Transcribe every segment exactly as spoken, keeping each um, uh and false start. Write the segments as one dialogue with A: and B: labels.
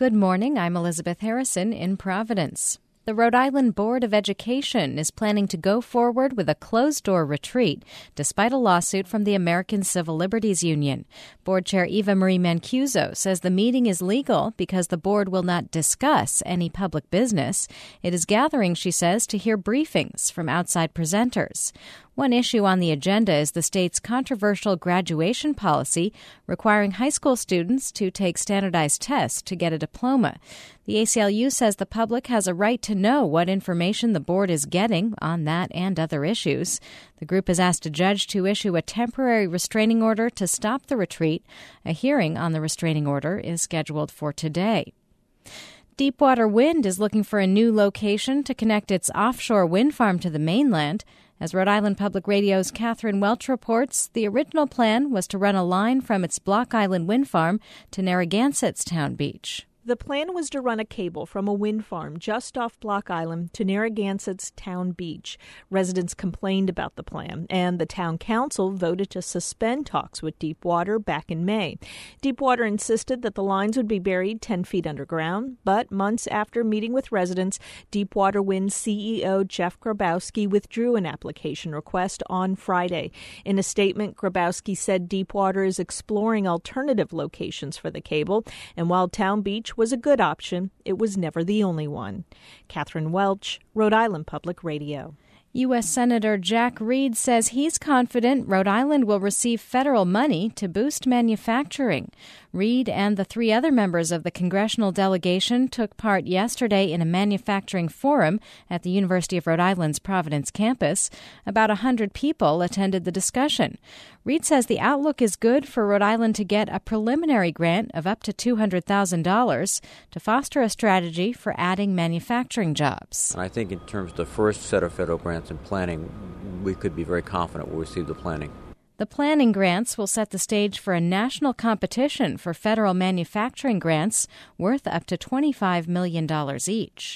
A: Good morning, I'm Elizabeth Harrison in Providence. The Rhode Island Board of Education is planning to go forward with a closed-door retreat, despite a lawsuit from the American Civil Liberties Union. Board Chair Eva Marie Mancuso says the meeting is legal because the board will not discuss any public business. It is gathering, she says, to hear briefings from outside presenters. One issue on the agenda is the state's controversial graduation policy requiring high school students to take standardized tests to get a diploma. The A C L U says the public has a right to know what information the board is getting on that and other issues. The group has asked a judge to issue a temporary restraining order to stop the retreat. A hearing on the restraining order is scheduled for today. Deepwater Wind is looking for a new location to connect its offshore wind farm to the mainland. As Rhode Island Public Radio's Catherine Welch reports, the original plan was to run a line from its Block Island wind farm to Narragansett's Town Beach.
B: The plan was to run a cable from a wind farm just off Block Island to Narragansett's Town Beach. Residents complained about the plan, and the town council voted to suspend talks with Deepwater back in May. Deepwater insisted that the lines would be buried ten feet underground, but months after meeting with residents, Deepwater Wind C E O Jeff Grabowski withdrew an application request on Friday. In a statement, Grabowski said Deepwater is exploring alternative locations for the cable, and while Town Beach was a good option, it was never the only one. Catherine Welch, Rhode Island Public Radio.
A: U S. Senator Jack Reed says he's confident Rhode Island will receive federal money to boost manufacturing. Reed and the three other members of the congressional delegation took part yesterday in a manufacturing forum at the University of Rhode Island's Providence campus. About one hundred people attended the discussion. Reed says the outlook is good for Rhode Island to get a preliminary grant of up to two hundred thousand dollars to foster a strategy for adding manufacturing jobs.
C: I think in terms of the first set of federal grants and planning, we could be very confident we'll receive the planning.
A: The planning grants will set the stage for a national competition for federal manufacturing grants worth up to twenty-five million dollars each.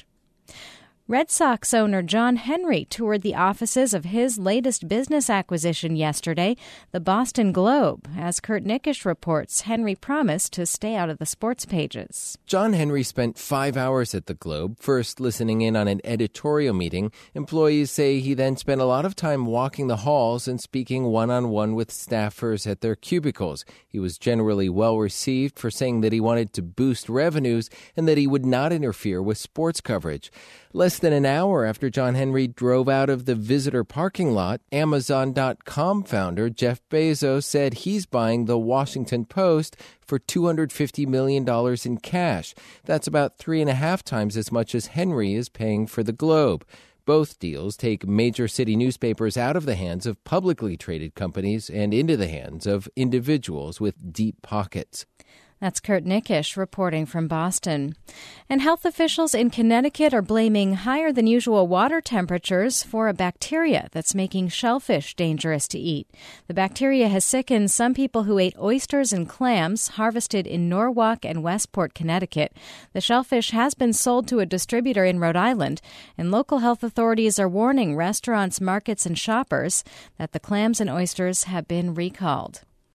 A: Red Sox owner John Henry toured the offices of his latest business acquisition yesterday, the Boston Globe. As Kurt Nickish reports, Henry promised to stay out of the sports pages.
D: John Henry spent five hours at the Globe, first listening in on an editorial meeting. Employees say he then spent a lot of time walking the halls and speaking one-on-one with staffers at their cubicles. He was generally well received for saying that he wanted to boost revenues and that he would not interfere with sports coverage. Less than an hour after John Henry drove out of the visitor parking lot, Amazon dot com founder Jeff Bezos said he's buying the Washington Post for two hundred fifty million dollars in cash. That's about three and a half times as much as Henry is paying for the Globe. Both deals take major city newspapers out of the hands of publicly traded companies and into the hands of individuals with deep pockets.
A: That's Kurt Nickish reporting from Boston. And health officials in Connecticut are blaming higher than usual water temperatures for a bacteria that's making shellfish dangerous to eat. The bacteria has sickened some people who ate oysters and clams harvested in Norwalk and Westport, Connecticut. The shellfish has been sold to a distributor in Rhode Island, and local health authorities are warning restaurants, markets, and shoppers that the clams and oysters have been recalled.